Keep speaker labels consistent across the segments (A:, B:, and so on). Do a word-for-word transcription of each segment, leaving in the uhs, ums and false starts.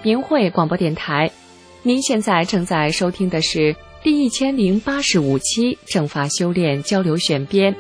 A: 明慧广播电台，您现在正在收听的是第一千零八十五期正法修炼交流选编。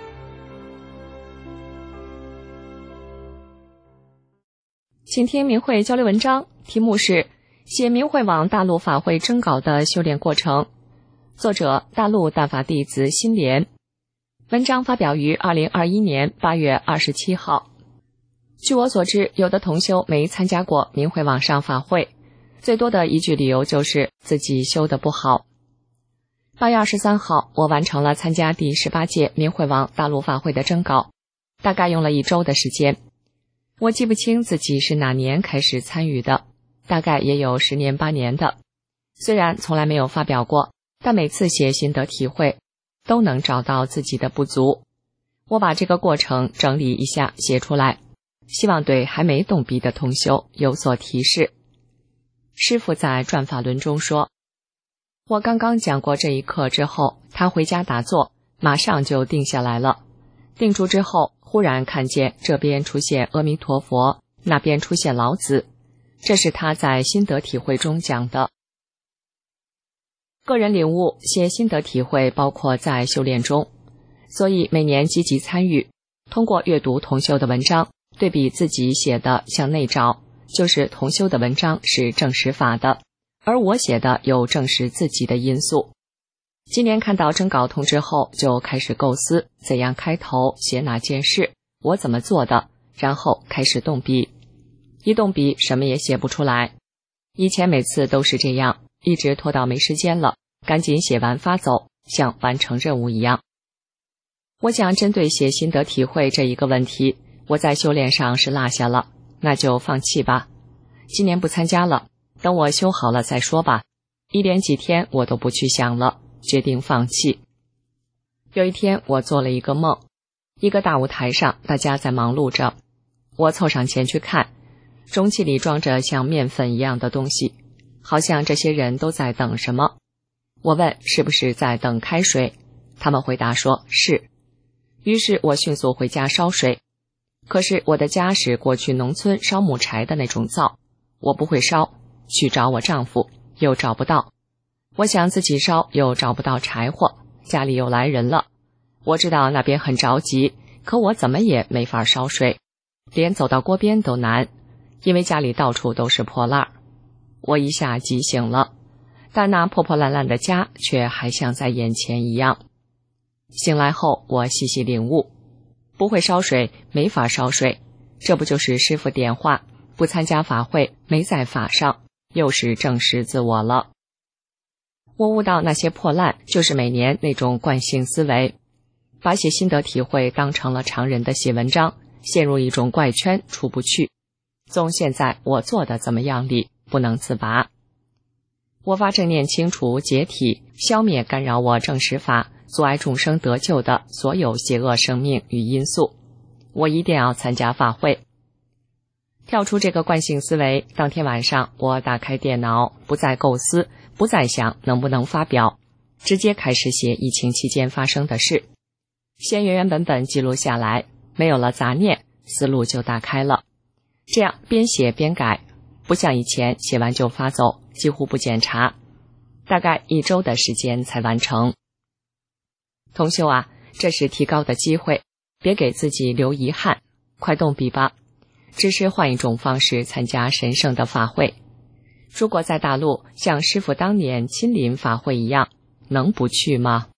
A: 请听明慧交流文章，题目是写明慧网大陆法会征稿的修炼过程，作者大陆大法弟子心莲，文章发表于二零二一年八月二十七号。据我所知，有的同修没参加过明慧网上法会，最多的一句理由就是自己修得不好。八月二十三号，我完成了参加第十八届明慧网大陆法会的征稿，大概用了一周的时间。我记不清自己是哪年开始参与的，大概也有十年八年的。虽然从来没有发表过，但每次写心得体会，都能找到自己的不足。我把这个过程整理一下写出来，希望对还没动笔的同修有所提示。师父在转法轮中说，我刚刚讲过这一课之后，他回家打坐，马上就定下来了。定住之后，忽然看见这边出现阿弥陀佛，那边出现老子，这是他在心得体会中讲的。个人领悟写心得体会包括在修炼中，所以每年积极参与，通过阅读同修的文章，对比自己写的向内找，就是同修的文章是证实法的，而我写的有证实自己的因素。今年看到征稿通知后，就开始构思怎样开头，写哪件事，我怎么做的，然后开始动笔。一动笔什么也写不出来，以前每次都是这样，一直拖到没时间了，赶紧写完发走，像完成任务一样。我想针对写心得体会这一个问题，我在修炼上是落下了，那就放弃吧。今年不参加了，等我修好了再说吧。一连几天我都不去想了，决定放弃。有一天我做了一个梦，一个大舞台上大家在忙碌着，我凑上前去看，容器里装着像面粉一样的东西，好像这些人都在等什么。我问是不是在等开水，他们回答说是。于是我迅速回家烧水，可是我的家是过去农村烧木柴的那种灶，我不会烧，去找我丈夫又找不到，我想自己烧又找不到柴火，家里又来人了。我知道那边很着急，可我怎么也没法烧水，连走到锅边都难，因为家里到处都是破烂。我一下急醒了，但那破破烂烂的家却还像在眼前一样。醒来后我细细领悟，不会烧水，没法烧水，这不就是师父点化，不参加法会，没在法上，又是证实自我了。我悟到那些破烂就是每年那种惯性思维，把写心得体会当成了常人的写文章，陷入一种怪圈出不去，从现在我做的怎么样里不能自拔。我发正念清除解体，消灭干扰我证实法，阻碍众生得救的所有邪恶生命与因素，我一定要参加法会。跳出这个惯性思维，当天晚上我打开电脑，不再构思，不再想能不能发表，直接开始写疫情期间发生的事，先原原本本记录下来，没有了杂念，思路就打开了。这样边写边改，不像以前写完就发走，几乎不检查，大概一周的时间才完成。同修啊，这是提高的机会，别给自己留遗憾，快动笔吧，只是换一种方式参加神圣的法会。如果在大陆像师父当年亲临法会一样，能不去吗？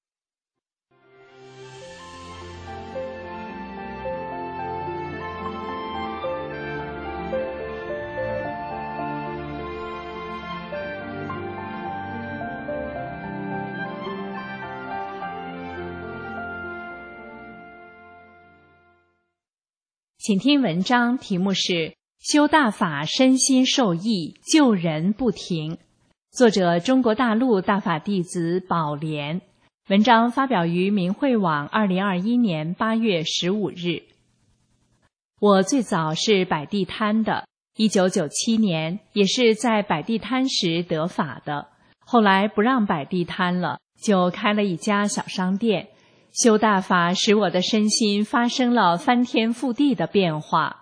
B: 请听文章，题目是修大法身心受益，救人不停，作者中国大陆大法弟子宝莲，文章发表于明慧网二零二一年八月十五日。我最早是摆地摊的，一九九七年也是在摆地摊时得法的，后来不让摆地摊了，就开了一家小商店。修大法使我的身心发生了翻天覆地的变化，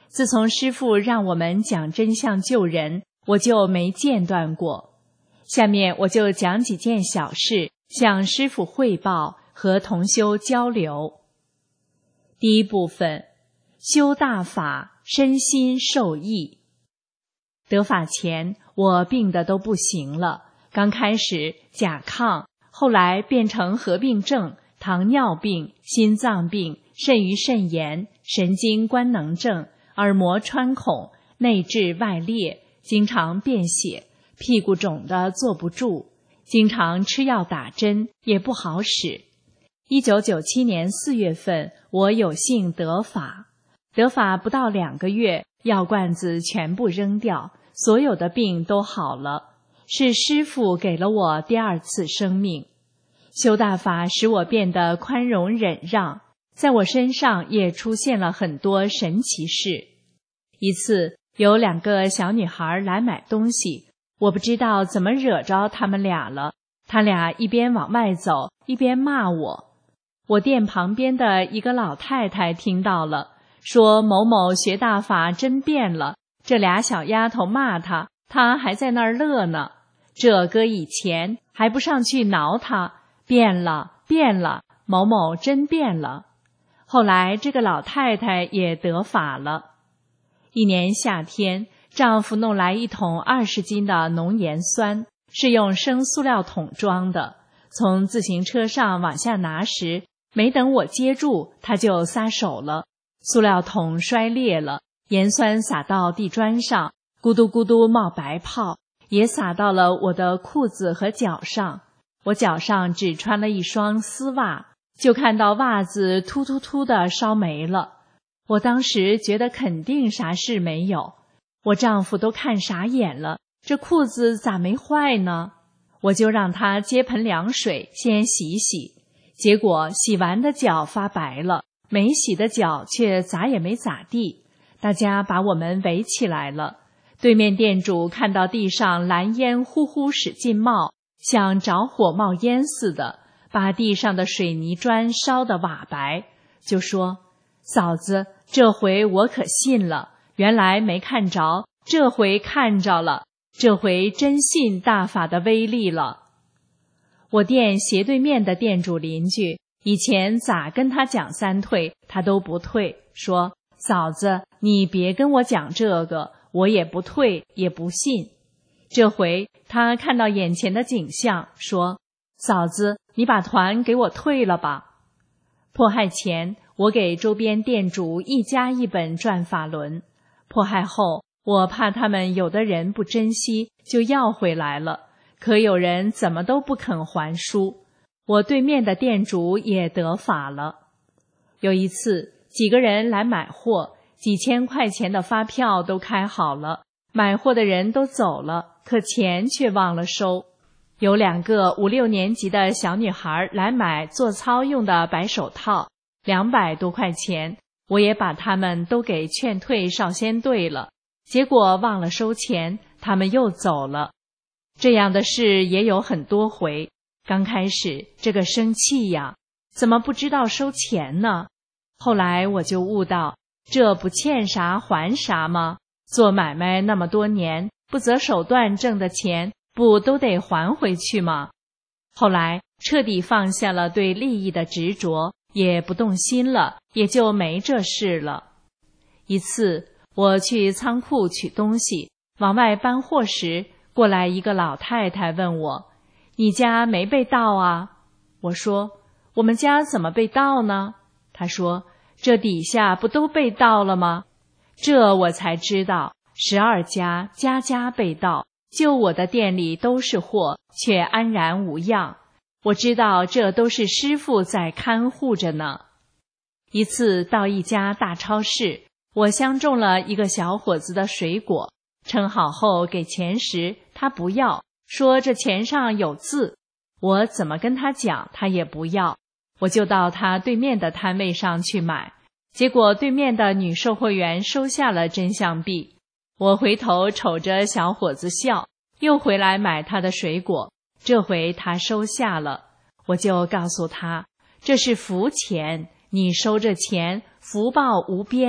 B: 自从师父让我们讲真相救人，我就没间断过。下面我就讲几件小事，向师父汇报和同修交流。第一部分，修大法，身心受益。得法前，我病得都不行了，刚开始甲亢，后来变成合并症、糖尿病、心脏病、肾盂肾炎、神经官能症、耳膜穿孔、内痔外裂，经常便血，屁股肿得坐不住，经常吃药打针也不好使。一九九七年四月份，我有幸得法，得法不到两个月，药罐子全部扔掉，所有的病都好了，是师父给了我第二次生命。修大法使我变得宽容忍让，在我身上也出现了很多神奇事。一次，有两个小女孩来买东西，我不知道怎么惹着他们俩了，他俩一边往外走，一边骂我。我店旁边的一个老太太听到了，说某某学大法真变了，这俩小丫头骂他，他还在那儿乐呢。这搁以前还不上去挠他，变了变了，某某真变了。后来这个老太太也得法了。一年夏天，丈夫弄来一桶二十斤的浓盐酸，是用生塑料桶装的，从自行车上往下拿时，没等我接住，他就撒手了，塑料桶摔裂了，盐酸洒到地砖上，咕嘟咕嘟冒白泡，也洒到了我的裤子和脚上。我脚上只穿了一双丝袜，就看到袜子突突突的烧没了。我当时觉得肯定啥事没有，我丈夫都看傻眼了，这裤子咋没坏呢？我就让他接盆凉水先洗洗，结果洗完的脚发白了，没洗的脚却咋也没咋地。大家把我们围起来了，对面店主看到地上蓝烟呼呼使劲冒，像着火冒烟似的，把地上的水泥砖烧得瓦白，就说：嫂子，这回我可信了，原来没看着，这回看着了，这回真信大法的威力了。我店斜对面的店主邻居，以前咋跟他讲三退，他都不退，说：嫂子，你别跟我讲这个，我也不退，也不信。这回他看到眼前的景象，说：嫂子，你把团给我退了吧。迫害前，我给周边店主一家一本转法轮，迫害后，我怕他们有的人不珍惜，就要回来了，可有人怎么都不肯还书。我对面的店主也得法了。有一次，几个人来买货，几千块钱的发票都开好了，买货的人都走了，可钱却忘了收。有两个五六年级的小女孩来买做操用的白手套，两百多块钱，我也把他们都给劝退少先队了，结果忘了收钱，他们又走了。这样的事也有很多回。刚开始这个生气呀，怎么不知道收钱呢？后来我就悟到，这不欠啥还啥吗？做买卖那么多年，不择手段挣的钱，不都得还回去吗？后来彻底放下了对利益的执着，也不动心了，也就没这事了。一次，我去仓库取东西，往外搬货时，过来一个老太太问我：你家没被盗啊？我说：我们家怎么被盗呢？她说：这底下不都被盗了吗？这我才知道，十二家家家被盗，就我的店里都是货，却安然无恙。我知道这都是师父在看护着呢。一次到一家大超市，我相中了一个小伙子的水果，称好后给钱时，他不要，说这钱上有字。我怎么跟他讲，他也不要，我就到他对面的摊位上去买。结果对面的女售货员收下了真相币，我回头瞅着小伙子笑，又回来买他的水果，这回他收下了。我就告诉他，这是福钱，你收着钱，福报无边，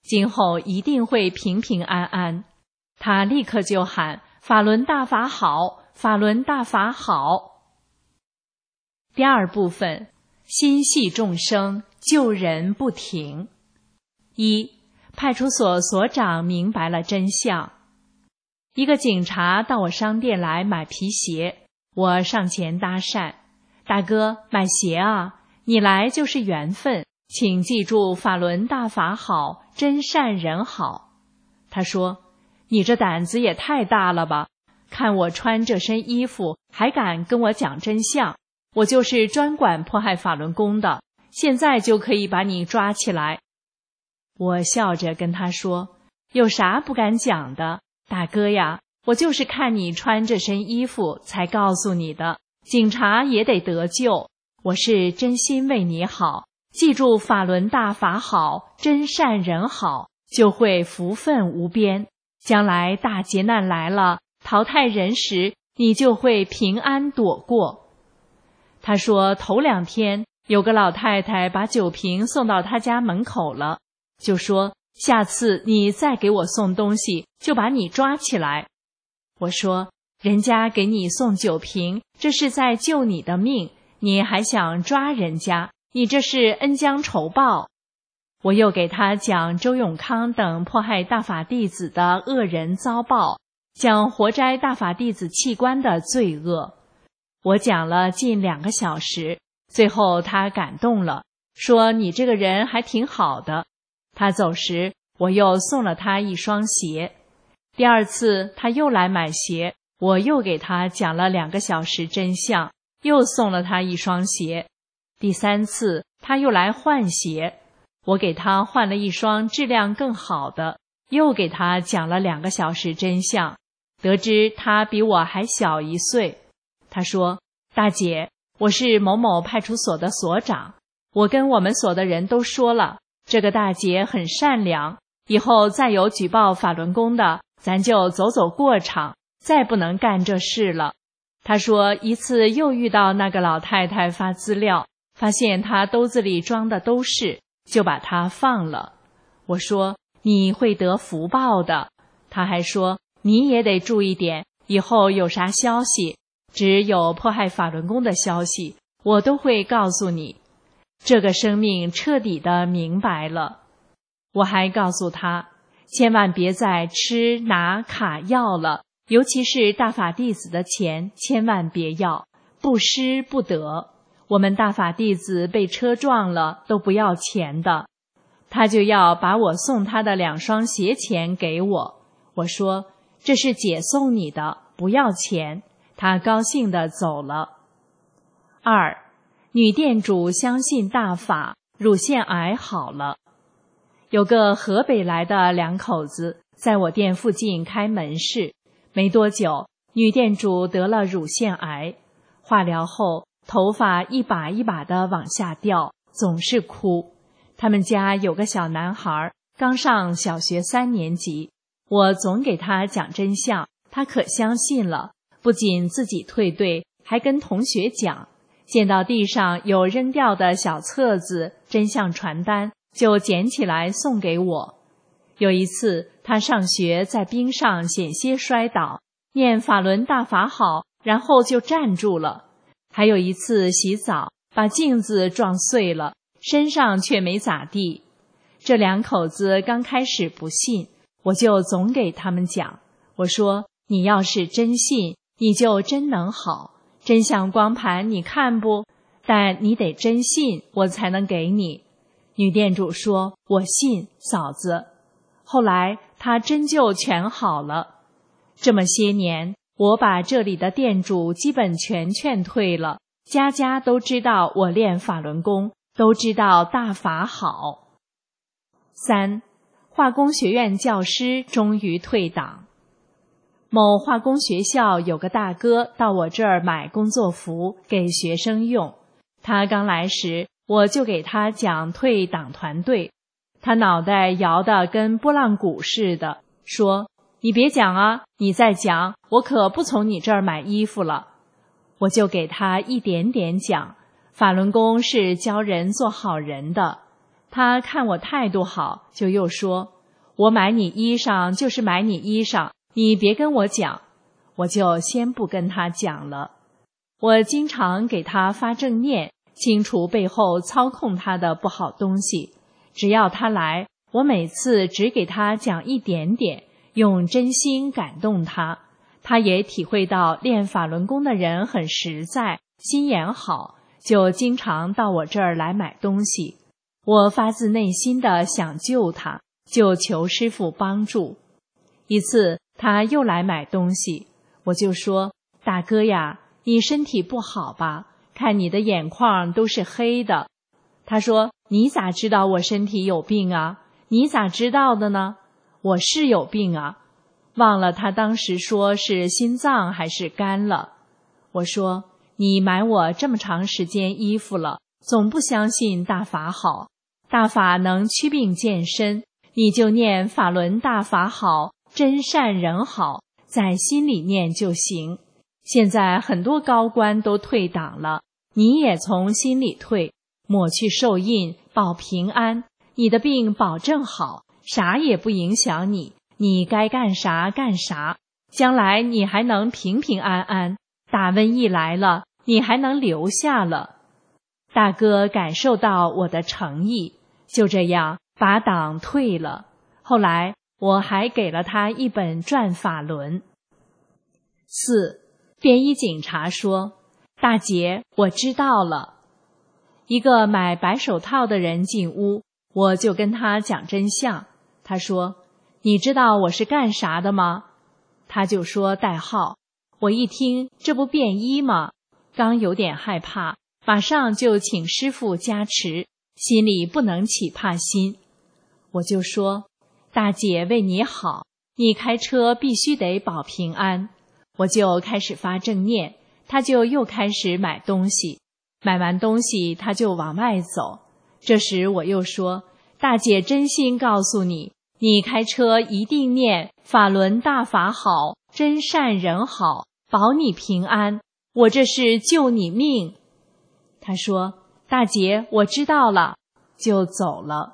B: 今后一定会平平安安。他立刻就喊：法轮大法好，法轮大法好。第二部分，心系众生，救人不停。一，派出所所长明白了真相。一个警察到我商店来买皮鞋，我上前搭讪：大哥，买鞋啊，你来就是缘分，请记住法轮大法好，真善人好。他说：你这胆子也太大了吧，看我穿这身衣服还敢跟我讲真相，我就是专管迫害法轮功的，现在就可以把你抓起来。我笑着跟他说：有啥不敢讲的，大哥呀，我就是看你穿这身衣服才告诉你的，警察也得得救，我是真心为你好，记住法轮大法好，真善人好，就会福分无边，将来大劫难来了，淘汰人时你就会平安躲过。他说头两天有个老太太把酒瓶送到他家门口了，就说下次你再给我送东西就把你抓起来。我说人家给你送酒瓶，这是在救你的命，你还想抓人家，你这是恩将仇报。我又给他讲周永康等迫害大法弟子的恶人遭报，讲活摘大法弟子器官的罪恶。我讲了近两个小时，最后他感动了，说你这个人还挺好的。他走时，我又送了他一双鞋。第二次他又来买鞋，我又给他讲了两个小时真相，又送了他一双鞋。第三次他又来换鞋，我给他换了一双质量更好的，又给他讲了两个小时真相，得知他比我还小一岁。他说：大姐，我是某某派出所的所长，我跟我们所的人都说了，这个大姐很善良，以后再有举报法轮功的，咱就走走过场，再不能干这事了。他说一次又遇到那个老太太发资料，发现她兜子里装的都是，就把她放了。我说你会得福报的。他还说你也得注意点，以后有啥消息，只有迫害法轮功的消息，我都会告诉你。这个生命彻底的明白了。我还告诉他，千万别再吃拿卡要了，尤其是大法弟子的钱，千万别要，不施不得。我们大法弟子被车撞了都不要钱的。他就要把我送他的两双鞋钱给我，我说这是姐送你的，不要钱。他高兴地走了。二，女店主相信大法，乳腺癌好了。有个河北来的两口子在我店附近开门市，没多久，女店主得了乳腺癌，化疗后头发一把一把的往下掉，总是哭。他们家有个小男孩，刚上小学三年级，我总给他讲真相，他可相信了，不仅自己退队，还跟同学讲，见到地上有扔掉的小册子、真相传单，就捡起来送给我。有一次他上学在冰上险些摔倒，念法轮大法好，然后就站住了。还有一次洗澡，把镜子撞碎了，身上却没咋地。这两口子刚开始不信，我就总给他们讲，我说你要是真信，你就真能好，真相光盘你看不？但你得真信，我才能给你。女店主说我信，嫂子。后来她真就全好了。这么些年，我把这里的店主基本全劝退了，家家都知道我练法轮功，都知道大法好。三，化工学院教师终于退党。某化工学校有个大哥到我这儿买工作服给学生用，他刚来时，我就给他讲退党团队，他脑袋摇得跟拨浪鼓似的，说你别讲啊，你再讲，我可不从你这儿买衣服了。我就给他一点点讲，法轮功是教人做好人的。他看我态度好，就又说我买你衣裳就是买你衣裳，你别跟我讲。我就先不跟他讲了。我经常给他发正念，清除背后操控他的不好东西。只要他来，我每次只给他讲一点点，用真心感动他。他也体会到练法轮功的人很实在，心眼好，就经常到我这儿来买东西。我发自内心的想救他，就求师父帮助。一次他又来买东西，我就说，大哥呀，你身体不好吧？看你的眼眶都是黑的。他说，你咋知道我身体有病啊？你咋知道的呢？我是有病啊。忘了他当时说是心脏还是肝了。我说，你买我这么长时间衣服了，总不相信大法好，大法能祛病健身，你就念法轮大法好，真善人好，在心里念就行。现在很多高官都退党了，你也从心里退，抹去受印，保平安，你的病保证好，啥也不影响你，你该干啥干啥，将来你还能平平安安，大瘟疫来了，你还能留下了。大哥感受到我的诚意，就这样把党退了。后来我还给了他一本转法轮。四，便衣警察说，大姐，我知道了。一个买白手套的人进屋，我就跟他讲真相。他说，你知道我是干啥的吗？他就说代号。我一听，这不便衣吗？刚有点害怕，马上就请师父加持，心里不能起怕心。我就说，大姐为你好，你开车必须得保平安。我就开始发正念，他就又开始买东西，买完东西他就往外走。这时我又说，大姐真心告诉你，你开车一定念法轮大法好，真善人好，保你平安，我这是救你命。他说，大姐我知道了，就走了。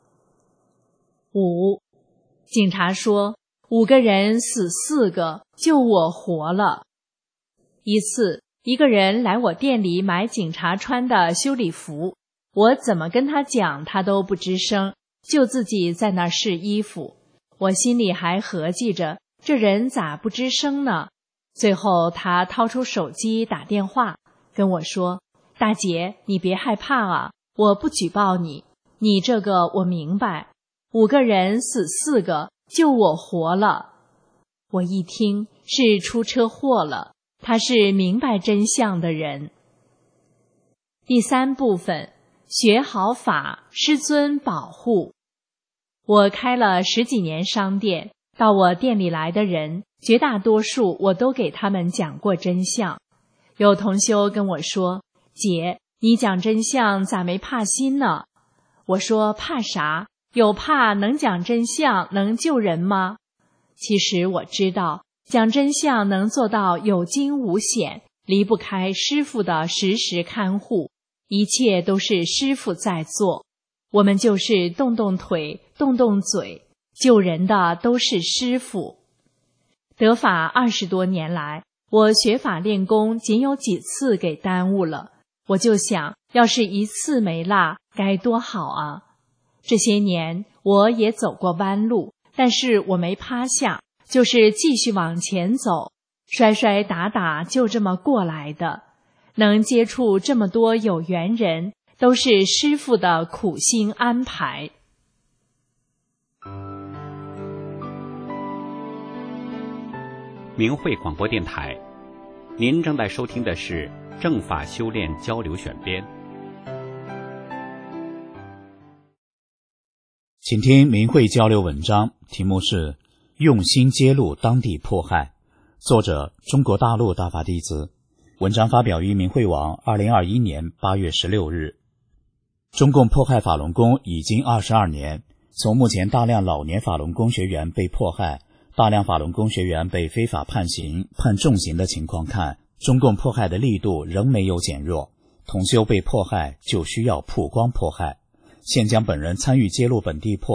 B: 五，警察说，五个人死四个，就我活了。一次，一个人来我店里买警察穿的修理服，我怎么跟他讲他都不吱声，就自己在那儿试衣服。我心里还合计着，这人咋不吱声呢？最后他掏出手机打电话跟我说，大姐你别害怕啊，我不举报你，你这个我明白，五个人死四个，就我活了。我一听是出车祸了，他是明白真相的人。第三部分，学好法，师尊保护。我开了十几年商店，到我店里来的人，绝大多数我都给他们讲过真相。有同修跟我说，姐，你讲真相咋没怕心呢？我说怕啥？有怕能讲真相能救人吗？其实我知道，讲真相能做到有惊无险，离不开师父的时时看护，一切都是师父在做，我们就是动动腿，动动嘴，救人的都是师父。得法二十多年来，我学法练功仅有几次给耽误了，我就想，要是一次没落，该多好啊！这些年我也走过弯路，但是我没趴下，就是继续往前走，摔摔打打就这么过来的。能接触这么多有缘人，都是师父的苦心安排。
C: 明慧广播电台，您正在收听的是正法修炼交流选编。
D: 请听明慧交流文章，题目是用心揭露当地迫害，作者中国大陆大法弟子。文章发表于明慧网二零二一年八月十六日。中共迫害法轮功已经二十二年，从目前大量老年法轮功学员被迫害，大量法轮功学员被非法判刑、判重刑的情况看，中共迫害的力度仍没有减弱。同修被迫害就需要曝光迫害。现将本人参与揭露本地迫害，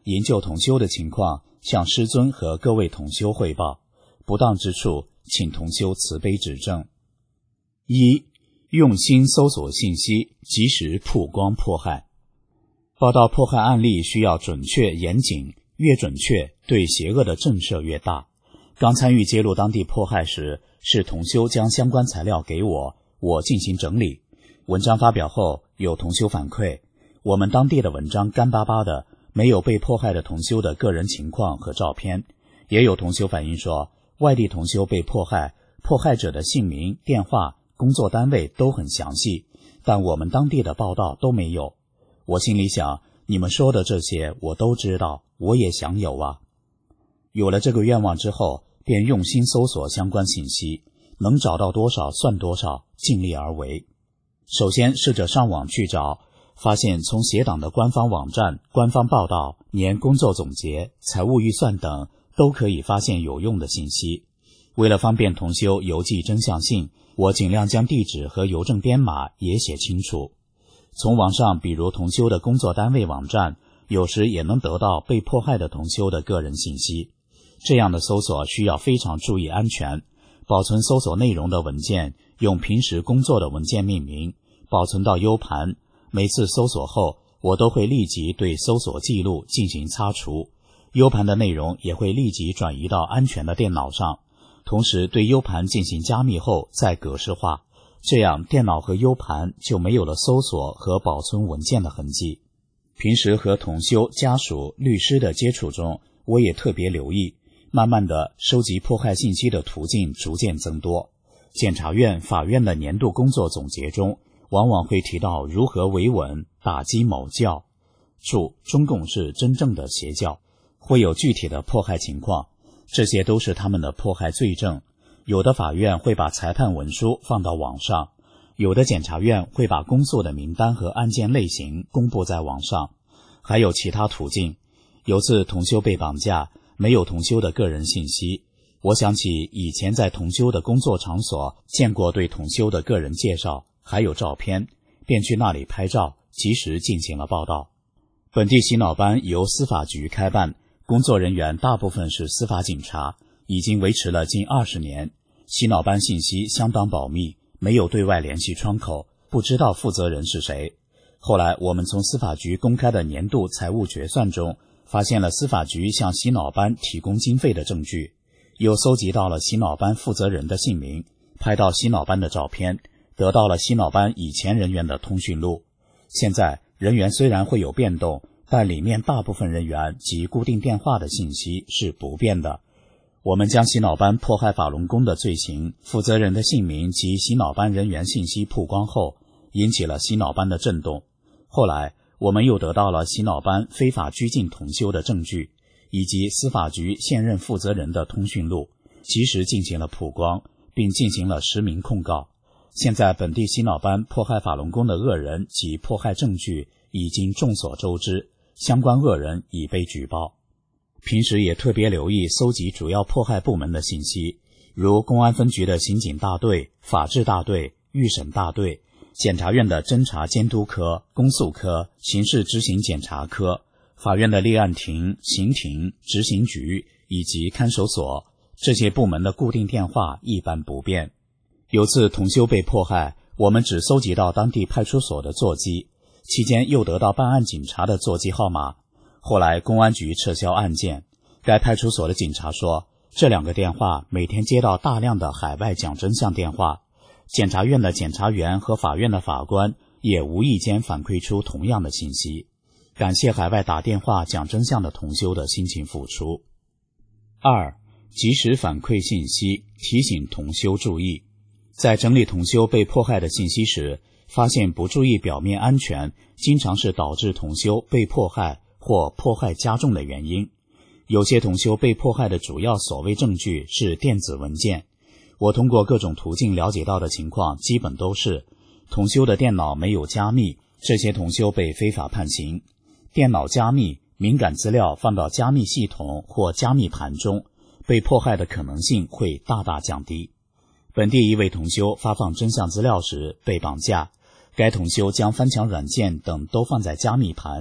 D: 营救同修的情况向师尊和各位同修汇报，不当之处请同修慈悲指正。一、用心搜索信息，及时曝光迫害。报道迫害案例需要准确严谨，越准确对邪恶的震慑越大。刚参与揭露当地迫害时，是同修将相关材料给我，我进行整理。文章发表后，有同修反馈，我们当地的文章干巴巴的，没有被迫害的同修的个人情况和照片。也有同修反映说，外地同修被迫害，迫害者的姓名、电话、工作单位都很详细，但我们当地的报道都没有。我心里想，你们说的这些我都知道，我也想有啊。有了这个愿望之后，便用心搜索相关信息，能找到多少算多少，尽力而为。首先试着上网去找，发现从协党的官方网站、官方报道、年工作总结、财务预算等都可以发现有用的信息。为了方便同修邮寄真相信，我尽量将地址和邮政编码也写清楚。从网上比如同修的工作单位网站，有时也能得到被迫害的同修的个人信息。这样的搜索需要非常注意安全，保存搜索内容的文件用平时工作的文件命名，保存到 U 盘。每次搜索后，我都会立即对搜索记录进行擦除， U 盘的内容也会立即转移到安全的电脑上，同时对 U 盘进行加密后再格式化，这样电脑和 U 盘就没有了搜索和保存文件的痕迹。平时和同修、家属、律师的接触中，我也特别留意，慢慢的收集迫害信息的途径逐渐增多。检察院、法院的年度工作总结中，往往会提到如何维稳打击某教，注中共是真正的邪教，会有具体的迫害情况，这些都是他们的迫害罪证。有的法院会把裁判文书放到网上，有的检察院会把公诉的名单和案件类型公布在网上，还有其他途径。有次同修被绑架，没有同修的个人信息，我想起以前在同修的工作场所见过对同修的个人介绍，还有照片，便去那里拍照，及时进行了报道。本地洗脑班由司法局开办，工作人员大部分是司法警察，已经维持了近二十年。洗脑班信息相当保密，没有对外联系窗口，不知道负责人是谁。后来我们从司法局公开的年度财务决算中，发现了司法局向洗脑班提供经费的证据，又搜集到了洗脑班负责人的姓名，拍到洗脑班的照片，得到了洗脑班以前人员的通讯录。现在人员虽然会有变动，但里面大部分人员及固定电话的信息是不变的。我们将洗脑班迫害法轮功的罪行、负责人的姓名及洗脑班人员信息曝光后，引起了洗脑班的震动。后来我们又得到了洗脑班非法拘禁同修的证据，以及司法局现任负责人的通讯录，及时进行了曝光，并进行了实名控告。现在本地洗脑班迫害法轮功的恶人及迫害证据已经众所周知，相关恶人已被举报。平时也特别留意搜集主要迫害部门的信息，如公安分局的刑警大队、法制大队、预审大队，检察院的侦查监督科、公诉科、刑事执行检察科，法院的立案庭、刑庭、执行局以及看守所，这些部门的固定电话一般不变。有次同修被迫害，我们只搜集到当地派出所的座机，期间又得到办案警察的座机号码。后来公安局撤销案件，该派出所的警察说，这两个电话每天接到大量的海外讲真相电话，检察院的检察员和法院的法官也无意间反馈出同样的信息。感谢海外打电话讲真相的同修的辛勤付出。二、及时反馈信息，提醒同修注意。在整理同修被迫害的信息时，发现不注意表面安全，经常是导致同修被迫害或迫害加重的原因。有些同修被迫害的主要所谓证据是电子文件，我通过各种途径了解到的情况基本都是同修的电脑没有加密，这些同修被非法判刑。电脑加密，敏感资料放到加密系统或加密盘中，被迫害的可能性会大大降低。本地一位同修发放真相资料时被绑架，该同修将翻墙软件等都放在加密盘，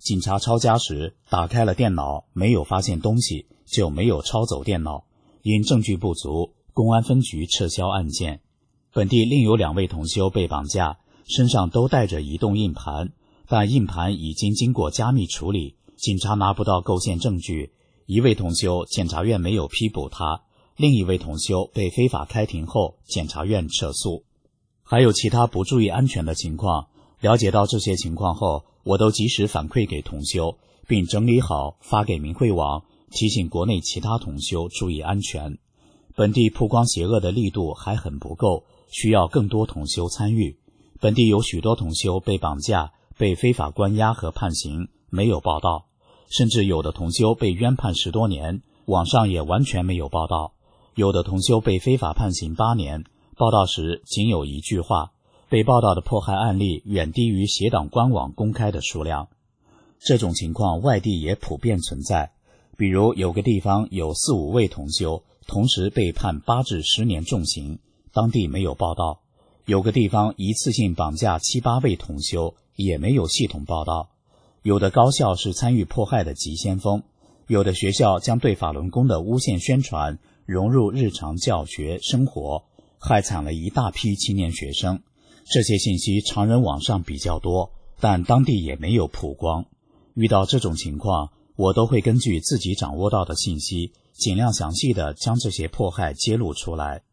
D: 警察抄家时打开了电脑，没有发现东西，就没有抄走电脑，因证据不足，公安分局撤销案件。本地另有两位同修被绑架，身上都带着移动硬盘，但硬盘已经经过加密处理，警察拿不到构陷证据。一位同修检察院没有批捕他，另一位同修被非法开庭后检察院撤诉。还有其他不注意安全的情况，了解到这些情况后，我都及时反馈给同修，并整理好发给明慧网，提醒国内其他同修注意安全。本地曝光邪恶的力度还很不够，需要更多同修参与。本地有许多同修被绑架、被非法关押和判刑，没有报道，甚至有的同修被冤判十多年，网上也完全没有报道。有的同修被非法判刑八年，报道时仅有一句话，被报道的迫害案例远低于邪党官网公开的数量。这种情况外地也普遍存在，比如有个地方有四五位同修同时被判八至十年重刑，当地没有报道；有个地方一次性绑架七八位同修，也没有系统报道。有的高校是参与迫害的急先锋，有的学校将对法轮功的诬陷宣传融入日常教学生活，害惨了一大批青年学生。这些信息常人网上比较多，但当地也没有曝光。遇到这种情况，我都会根据自己掌握到的信息，尽量详细地将这些迫害揭露出来。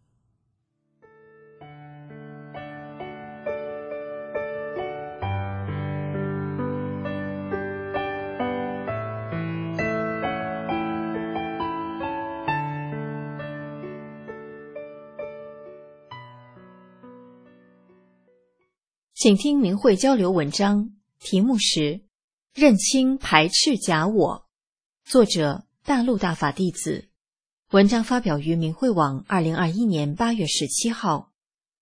B: 请听明慧交流文章，题目是认清排斥假我，作者大陆大法弟子，文章发表于明慧网二零二一年八月十七号。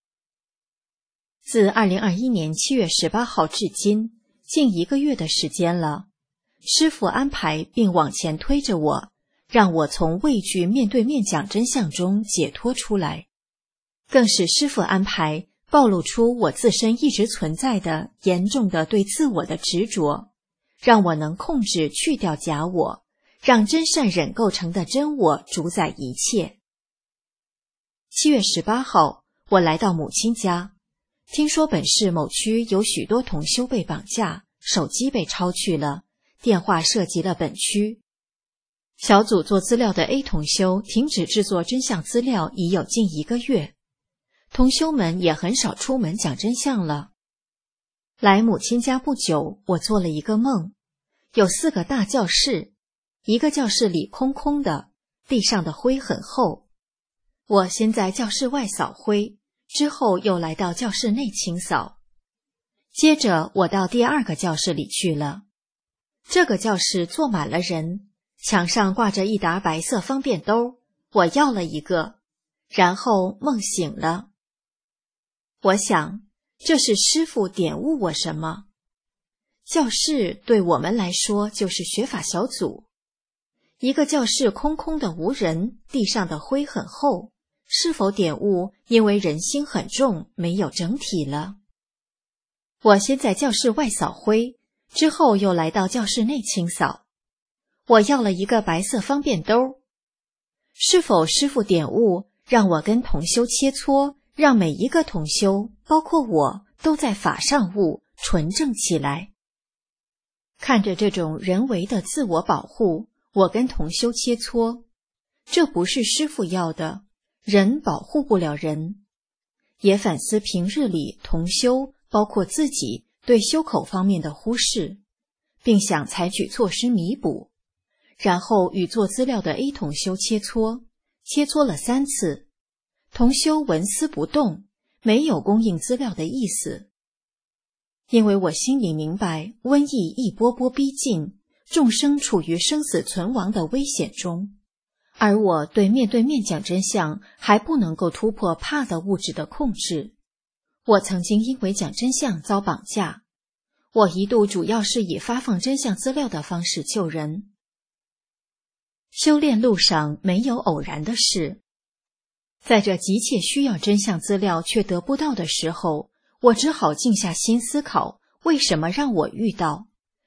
B: 自二零二一年七月十八号至今，近一个月的时间了。师父安排并往前推着我，让我从畏惧面对面讲真相中解脱出来，更是师父安排暴露出我自身一直存在的严重的对自我的执着，让我能控制去掉假我，让真善忍构成的真我主宰一切。七月十八号，我来到母亲家，听说本市某区有许多同修被绑架，手机被抄去了，电话涉及了本区。小组做资料的 A 同修停止制作真相资料已有近一个月，同修们也很少出门讲真相了。来母亲家不久，我做了一个梦，有四个大教室，一个教室里空空的，地上的灰很厚。我先在教室外扫灰，之后又来到教室内清扫。接着我到第二个教室里去了。这个教室坐满了人，墙上挂着一沓白色方便兜，我要了一个，然后梦醒了。我想，这是师父点悟我什么？教室对我们来说就是学法小组。一个教室空空的无人，地上的灰很厚，是否点悟因为人心很重，没有整体了？我先在教室外扫灰，之后又来到教室内清扫。我要了一个白色方便兜。是否师父点悟，让我跟同修切磋，让每一个同修，包括我，都在法上悟，纯正起来？看着这种人为的自我保护，我跟同修切磋，这不是师父要的，人保护不了人。也反思平日里同修，包括自己对修口方面的忽视，并想采取措施弥补。然后与做资料的 A 同修切磋，切磋了三次，同修纹丝不动，没有供应资料的意思。因为我心里明白，瘟疫一波波逼近，众生处于生死存亡的危险中，而我对面对面讲真相还不能够突破怕的物质的控制。我曾经因为讲真相遭绑架，我一度主要是以发放真相资料的方式救人。修炼路上没有偶然的事，在这急切需要真相资料却得不到的时候，我只好静下心思考，为什么让我遇到？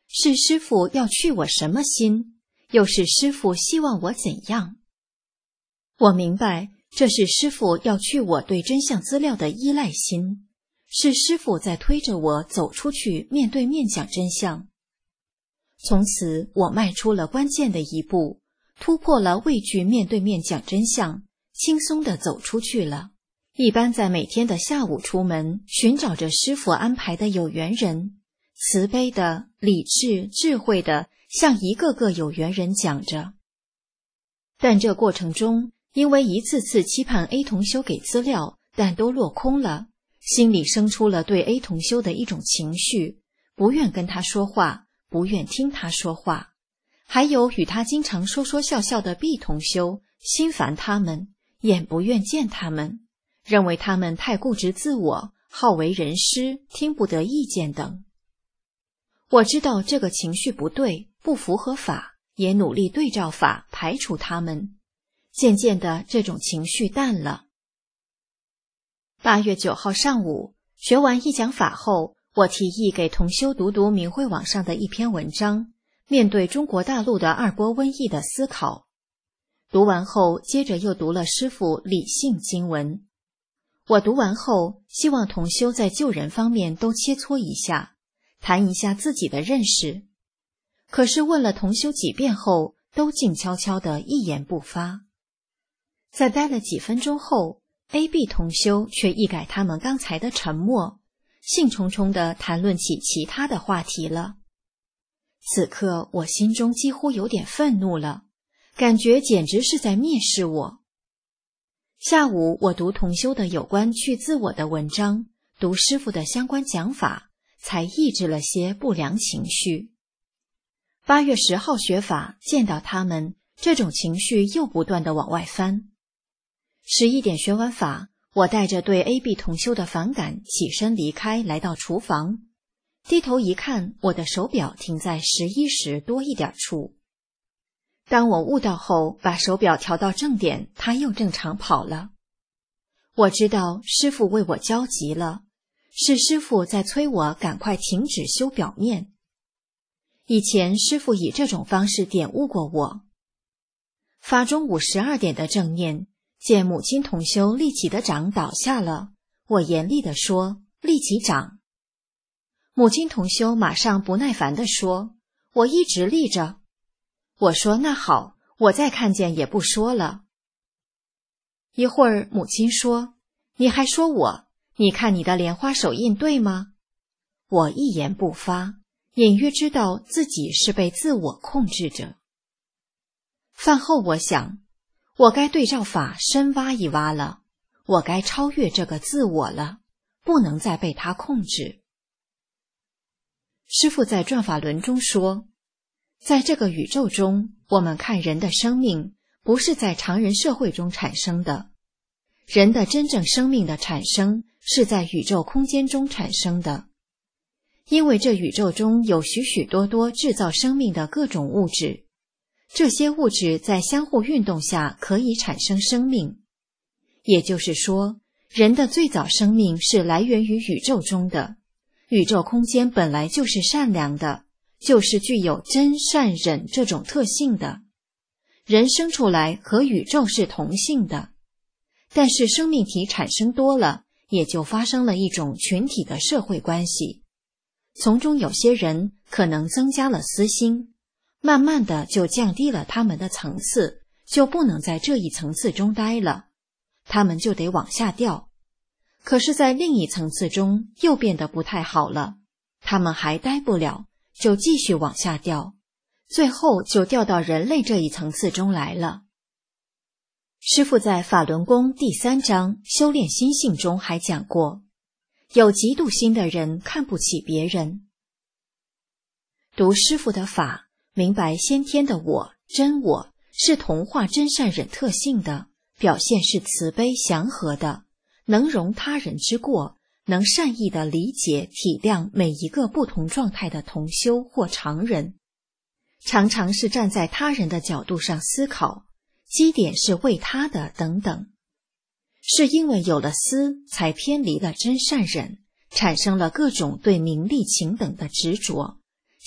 E: 是师父要去我什么心，又是师父希望我怎样？我明白，这是师父要去我对真相资料的依赖心，是师父在推着我走出去面对面讲真相。从此我迈出了关键的一步，突破了畏惧面对面讲真相，轻松地走出去了。一般在每天的下午出门，寻找着师父安排的有缘人，慈悲的、理智、智慧的，向一个个有缘人讲着。但这过程中，因为一次次期盼 A 同修给资料，但都落空了，心里生出了对 A 同修的一种情绪，不愿跟他说话，不愿听他说话。还有与他经常说说笑笑的 B 同修，心烦他们，眼不愿见他们，认为他们太固执自我，好为人师，听不得意见等。我知道这个情绪不对，不符合法，也努力对照法排除他们。渐渐的，这种情绪淡了。八月九号上午，学完一讲法后，我提议给同修读读明慧网上的一篇文章，面对中国大陆的二波瘟疫的思考。读完后，接着又读了师父理性经文。我读完后，希望同修在救人方面都切磋一下，谈一下自己的认识。可是问了同修几遍后，都静悄悄的一言不发。在待了几分钟后， A、B 同修却一改他们刚才的沉默，兴冲冲地谈论起其他的话题了。此刻我心中几乎有点愤怒了，感觉简直是在蔑视我。下午我读同修的有关去自我的文章，读师父的相关讲法，才抑制了些不良情绪。八月十号学法，见到他们，这种情绪又不断地往外翻。十一点学完法，我带着对 A、B 同修的反感起身离开，来到厨房。低头一看，我的手表停在十一时多一点处。当我悟到后，把手表调到正点，它又正常跑了。我知道师父为我焦急了，是师父在催我赶快停止修表面。以前师父以这种方式点悟过我。发中午十二点的正念，见母亲同修立起的掌倒下了，我严厉地说：立起掌。母亲同修马上不耐烦地说：我一直立着。我说：那好，我再看见也不说了。一会儿母亲说：你还说我，你看你的莲花手印对吗？我一言不发，隐约知道自己是被自我控制着。饭后我想，我该对照法深挖一挖了，我该超越这个自我了，不能再被它控制。师父在转法轮中说，在这个宇宙中，我们看人的生命不是在常人社会中产生的，人的真正生命的产生是在宇宙空间中产生的。因为这宇宙中有许许多多制造生命的各种物质，这些物质在相互运动下可以产生生命。也就是说，人的最早生命是来源于宇宙中的，宇宙空间本来就是善良的，就是具有真善忍这种特性的。人生出来和宇宙是同性的，但是生命体产生多了，也就发生了一种群体的社会关系。从中有些人可能增加了私心，慢慢的就降低了他们的层次，就不能在这一层次中待了，他们就得往下掉。可是在另一层次中又变得不太好了，他们还待不了，就继续往下掉，最后就掉到人类这一层次中来了。师父在法轮功第三章修炼心性中还讲过，有嫉妒心的人看不起别人。读师父的法，明白先天的我、真我是同化真善忍特性的，表现是慈悲祥和的，能容他人之过，能善意地理解体谅每一个不同状态的同修或常人，常常是站在他人的角度上思考，基点是为他的等等。是因为有了私，才偏离了真善忍，产生了各种对名利情等的执着，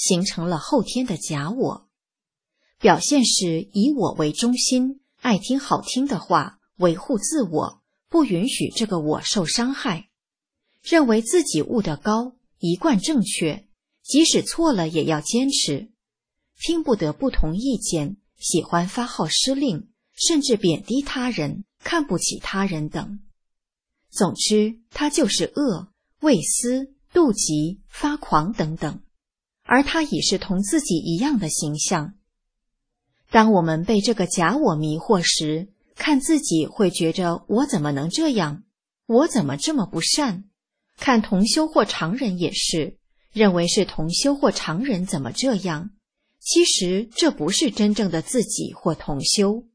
E: 形成了后天的假我。表现是以我为中心，爱听好听的话，维护自我，不允许这个我受伤害，认为自己悟得高，一贯正确，即使错了也要坚持，听不得不同意见，喜欢发号施令，甚至贬低他人，看不起他人等。总之，他就是恶、畏私、妒忌、发狂等等，而他已是同自己一样的形象。当我们被这个假我迷惑时，看自己会觉着我怎么能这样，我怎么这么不善，看同修或常人也是，认为是同修或常人怎么这样，其实这不是真正的自己或同修。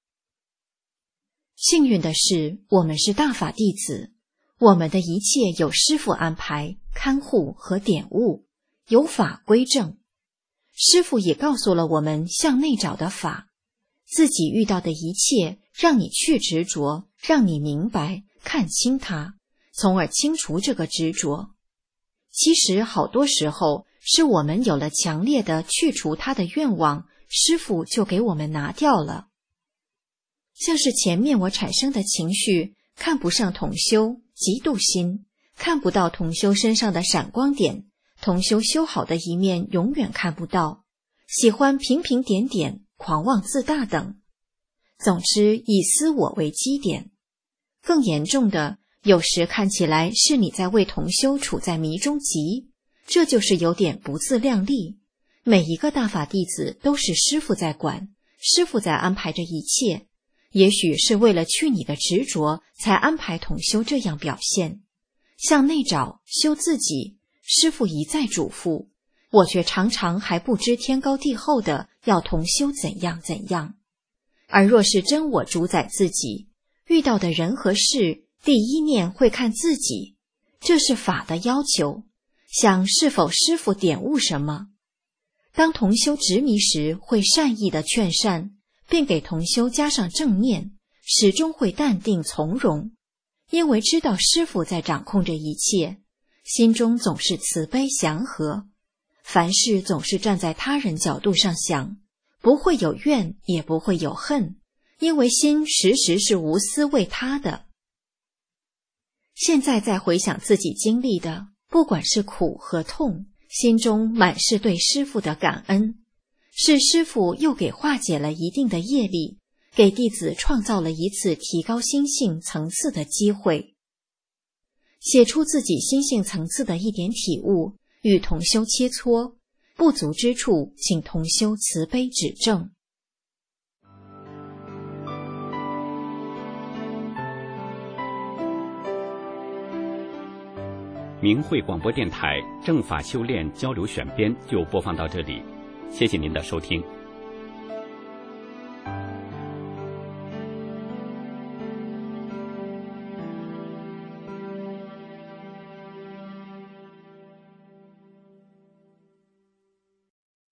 E: 幸运的是，我们是大法弟子，我们的一切有师父安排、看护和点悟，有法归正。师父也告诉了我们向内找的法，自己遇到的一切让你去执着，让你明白看清它，从而清除这个执着。其实好多时候是我们有了强烈的去除它的愿望，师父就给我们拿掉了。像是前面我产生的情绪，看不上同修，嫉妒心，看不到同修身上的闪光点，同修修好的一面永远看不到，喜欢评评点点，狂妄自大等。总之，以私我为基点。更严重的，有时看起来是你在为同修处在迷中急，这就是有点不自量力。每一个大法弟子都是师父在管，师父在安排着一切，也许是为了去你的执着，才安排同修这样表现。向内找，修自己，师父一再嘱咐，我却常常还不知天高地厚的要同修怎样怎样。而若是真我主宰自己，遇到的人和事，第一念会看自己，这是法的要求，想是否师父点悟什么。当同修执迷时，会善意的劝善，并给同修加上正念，始终会淡定从容，因为知道师父在掌控着一切，心中总是慈悲祥和，凡事总是站在他人角度上想，不会有怨，也不会有恨，因为心时时是无私为他的。现在再回想自己经历的，不管是苦和痛，心中满是对师父的感恩，是师父又给化解了一定的业力，给弟子创造了一次提高心性层次的机会。写出自己心性层次的一点体悟，与同修切磋，不足之处请同修慈悲指正。
C: 明慧广播电台正法修炼交流选编就播放到这里，谢谢您的收听。